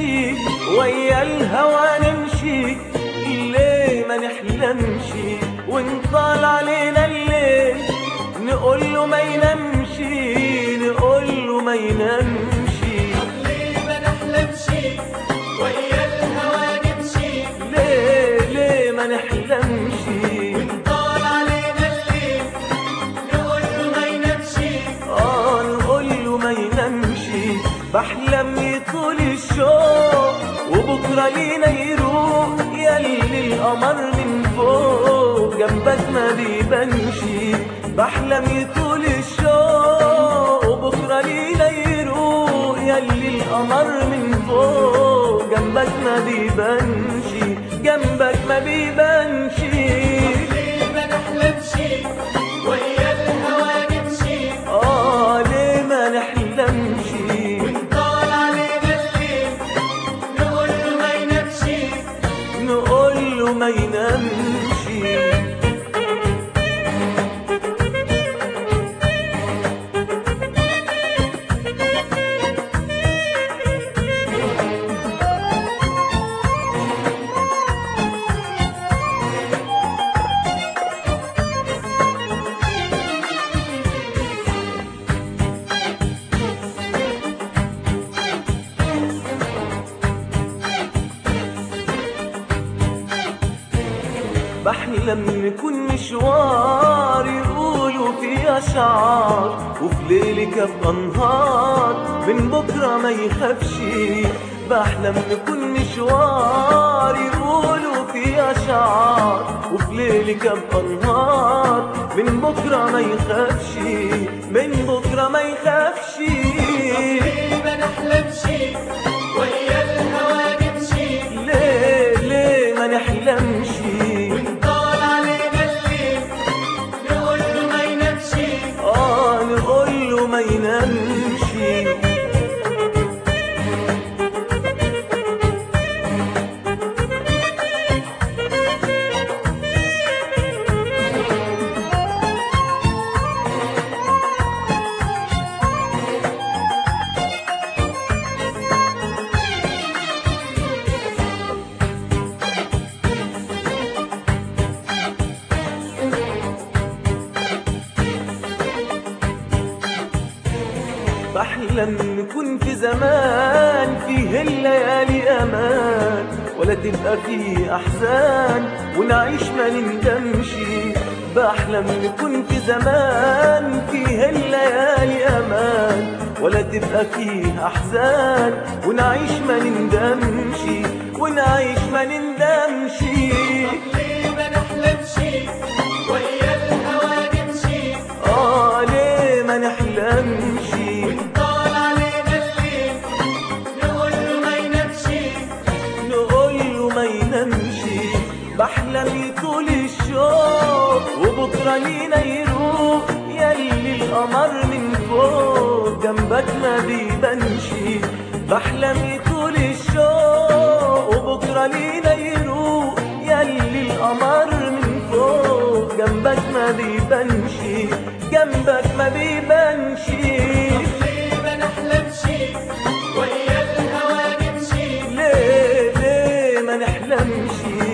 نمشي ويا الهوى نمشي، ليه ما نحلمش ونطال علينا الليل نقول له ما ينامشي، نقول له ما ينامشي. ليه ما نحلمش ويا الهوى نمشي، ليه ما نحلمش ونطال علينا الليل نقول له ما ينامشي. نقول له ما ينامشي. بحلم يطول الشوق وبكرة لينا يروق، ياللي القمر من فوق جنبك ما بيبانشي. بحلم يطول الشوق وبكرة لينا يروق، ياللي القمر من فوق جنبك ما بيبانشي، جنبك ما بيبانشي. ليه ما نحلمش ويا الهوى نمشي، ليه ما نحلمش ونطال علينا الليل نقول له ما ينامشي. نقول له ما ينامش. بحلم نكون مشوار يقولوا فيه أشعار، وفي ليلك أبقى نهار من بكرة ما يخافش. بحلم نكون مشوار يقولوا فيه أشعار، وفي ليلك أبقى نهار من بكرة ما يخافش، من بكرة ما يخافش. ليه ما نحلمش ويا الهوى نمشي، ليه ما نحلمش ونطال علينا الليل نقول له ما ينامشي. نقول له ما ينامش. بحلم نكون في زمان فيه الليالي امان، ولا تبقى فيه احزان ونعيش ما نندمش. بحلم نكون في زمان فيه الليالي امان، ولا تبقى فيه احزان ونعيش ما نندمش، ونعيش ما نندمش. ليه ما نحلمش ويا الهوى نمشي، ليه ما نحلمش ونطال علينا الليل نقول له ما ينامشي. نقول له ما ينامش. بحلم يطول الشوق وبكرة لينا يروق، ياللي القمر من فوق جنبك ما بيبانش. بحلم يطول الشوق وبكرة لينا يروق، ياللي القمر من فوق جنبك ما بيبانش، جنبك ما بيبانش. ليه ما نحلمش ويا الهوى نمشي، ليه ما نحلمش